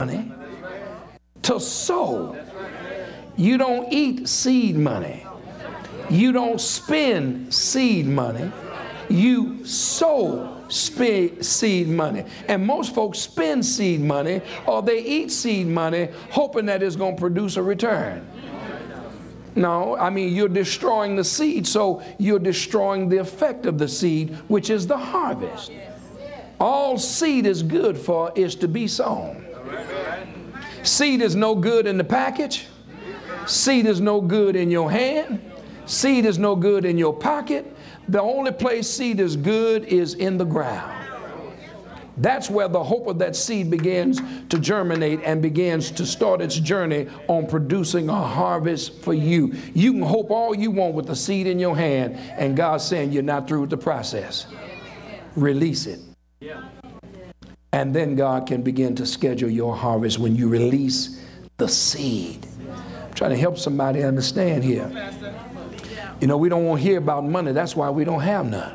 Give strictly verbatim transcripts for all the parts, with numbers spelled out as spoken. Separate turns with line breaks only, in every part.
money to sow. You don't eat seed money. You don't spend seed money. You sow spe- seed money. And most folks spend seed money or they eat seed money hoping that it's going to produce a return. No, I mean, you're destroying the seed, so you're destroying the effect of the seed, which is the harvest. All seed is good for is to be sown. Seed is no good in the package. Seed is no good in your hand. Seed is no good in your pocket. The only place seed is good is in the ground. That's where the hope of that seed begins to germinate and begins to start its journey on producing a harvest for you. You can hope all you want with the seed in your hand, and God's saying you're not through with the process. Release it. And then God can begin to schedule your harvest when you release the seed. I'm trying to help somebody understand here. You know, we don't want to hear about money. That's why we don't have none.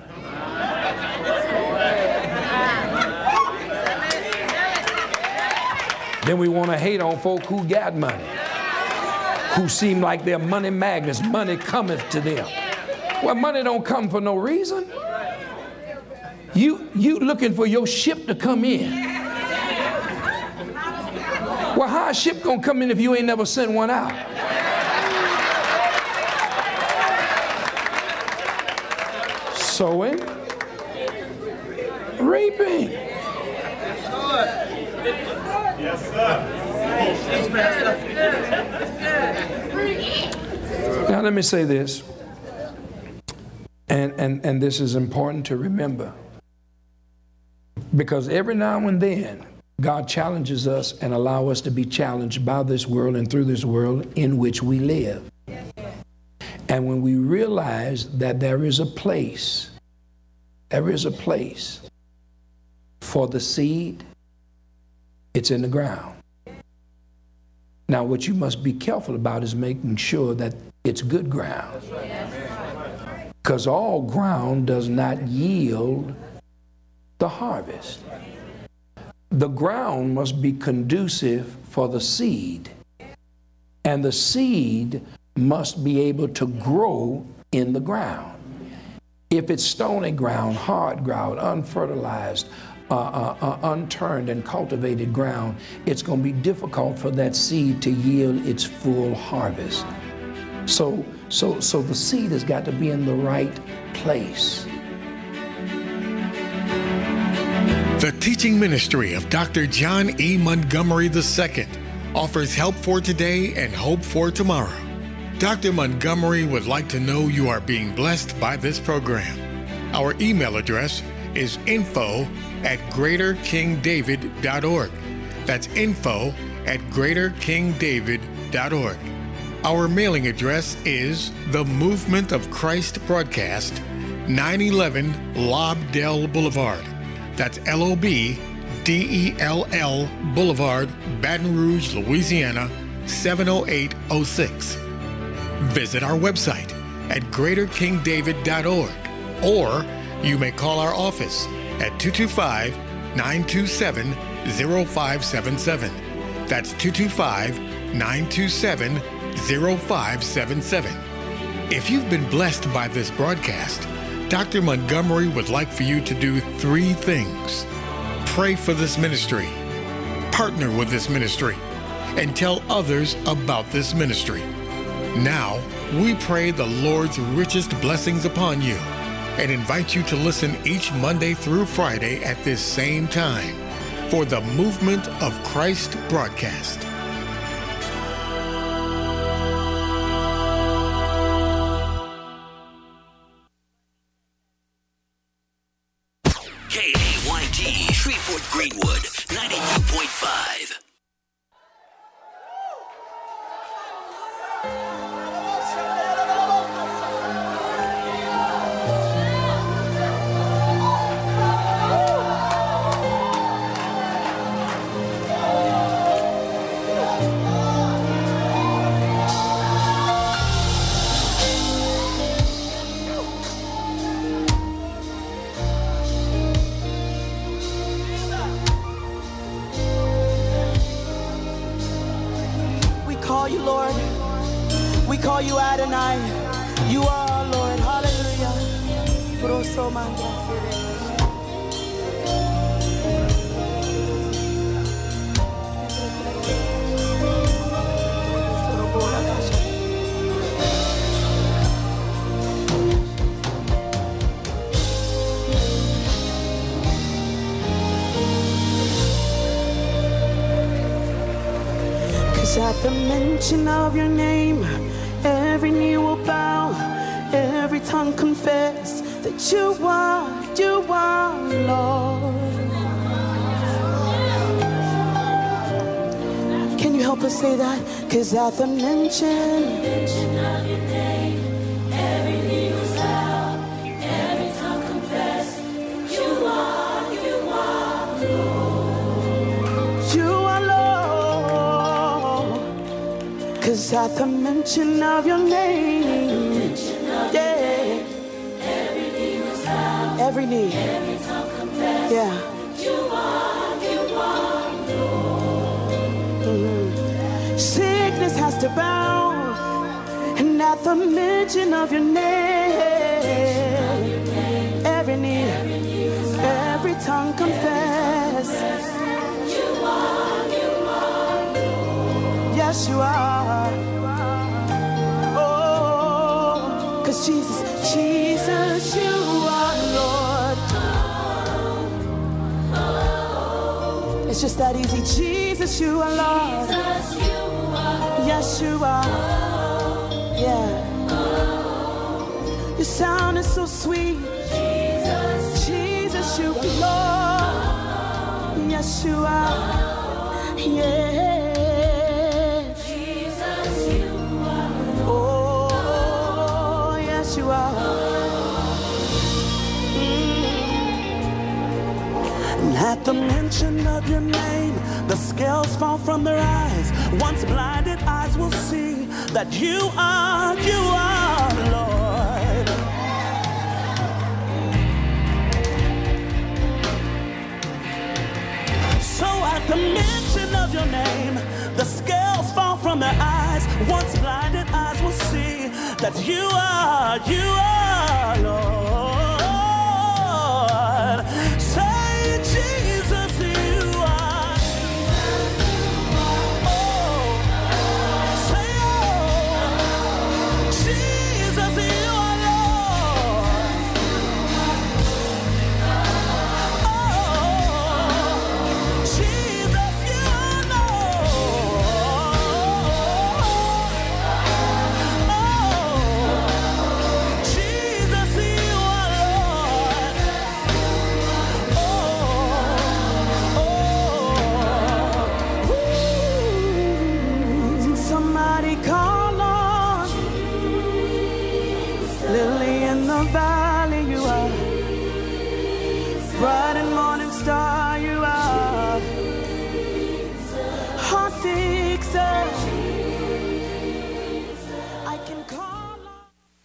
Then we want to hate on folk who got money, who seem like they're money magnets. Money cometh to them. Well, money don't come for no reason. You, you looking for your ship to come in. Well, how a ship gonna come in if you ain't never sent one out? Sowing, reaping.
Yes, sir.
Now let me say this, and, and, and this is important to remember, because every now and then God challenges us and allows us to be challenged by this world and through this world in which we live. And when we realize that there is a place, there is a place for the seed, it's in the ground. Now, what you must be careful about is making sure that it's good ground. Because all ground does not yield the harvest. The ground must be conducive for the seed. And the seed must be able to grow in the ground. If it's stony ground, hard ground, unfertilized, uh, uh, uh, unturned and cultivated ground, it's going to be difficult for that seed to yield its full harvest. So, so, so the seed has got to be in the right place.
The teaching ministry of Doctor John E. Montgomery the Second offers help for today and hope for tomorrow. Doctor Montgomery would like to know you are being blessed by this program. Our email address is info at greater king david dot org. That's info at greater king david dot org. Our mailing address is The Movement of Christ Broadcast, nine eleven Lobdell Boulevard. That's L O B D E L L Boulevard, Baton Rouge, Louisiana, seven oh eight oh six. Visit our website at greater king david dot org, or you may call our office at two two five, nine two seven, oh five seven seven. That's two two five, nine two seven, oh five seven seven. If you've been blessed by this broadcast, Doctor Montgomery would like for you to do three things. Pray for this ministry, partner with this ministry, and tell others about this ministry. Now, we pray the Lord's richest blessings upon you and invite you to listen each Monday through Friday at this same time for the Movement of Christ broadcast.
K A Y T, Shreveport Greenwood, ninety-two point five.
call you Lord. We call you Adonai. You are our Lord. Hallelujah. Cause at the mention of your name, every knee will bow, every tongue confess that you are, you are Lord. Can you help us say that? Cause at the mention, mention of your name, every knee will bow, every tongue confess that you are, you are Lord. You are Lord. Cause at the mention of your name, yeah, every knee was bow, every knee, every tongue confess, yeah, you are, you are Lord. Mm-hmm. Sickness has to bow, and at the mention of your name, every knee, every tongue confess, you are, you are Lord. Yes, you are. Oh, cause Jesus, Jesus, you are Lord. It's just that easy. Jesus, you are Lord. Yes, you are. Yeah. Your sound is so sweet. Jesus, Jesus, you are Lord. Yes, you are. Yeah. Jesus, you are Lord. Oh, yes, you are. Mm. At the mention of your name, the scales fall from their eyes. Once blinded eyes will see that you are, you are Lord. So at the mention of your name, the scales fall from their eyes. Once blinded eyes will see that you are, you are Lord. Say, Jesus, you are. Valley, you are bright and morning star, you are heart fixer. I can call on.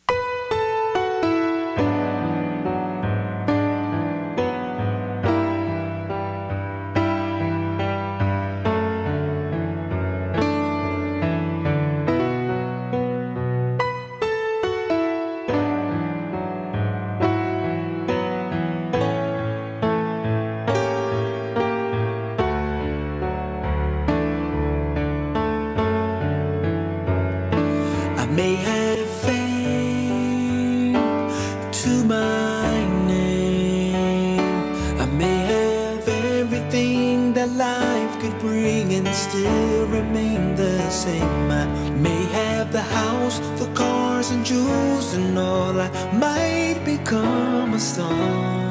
May have fame to my name. I may have everything that life could bring and still remain the same. I may have the house, the cars and jewels and all. I might become a star,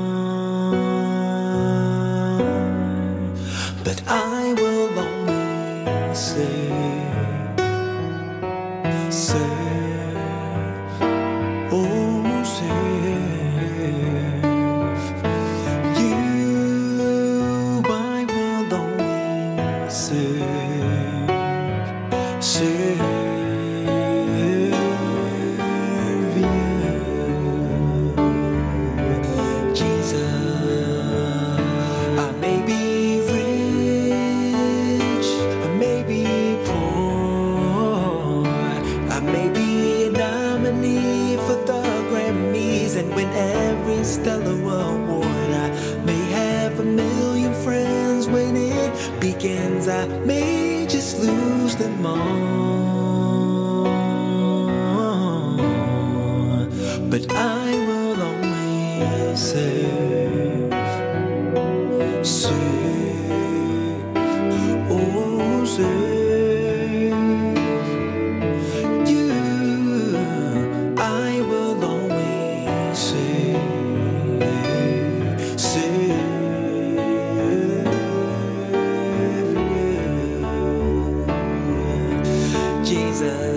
but I will always say, serve, oh serve you, I will always serve, serve you, Jesus. I may be rich, I may be poor,
friends, I may just lose them all, but I will always serve, serve, oh serve you. I will always serve, serve you, Jesus.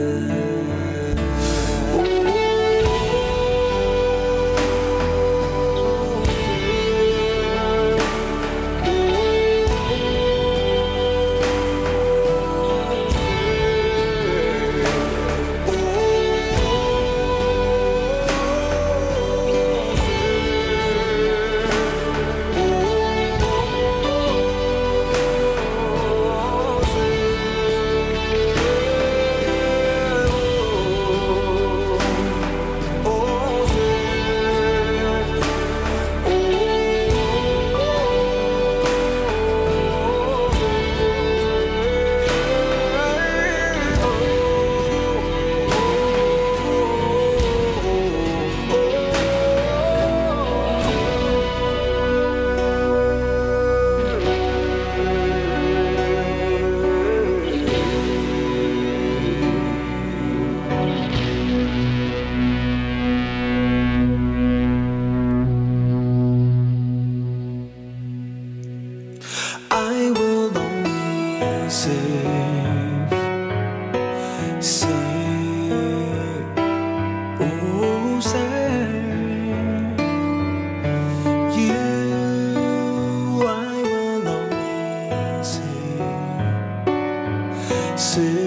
I will always serve, serve, oh serve you. I will always serve, serve.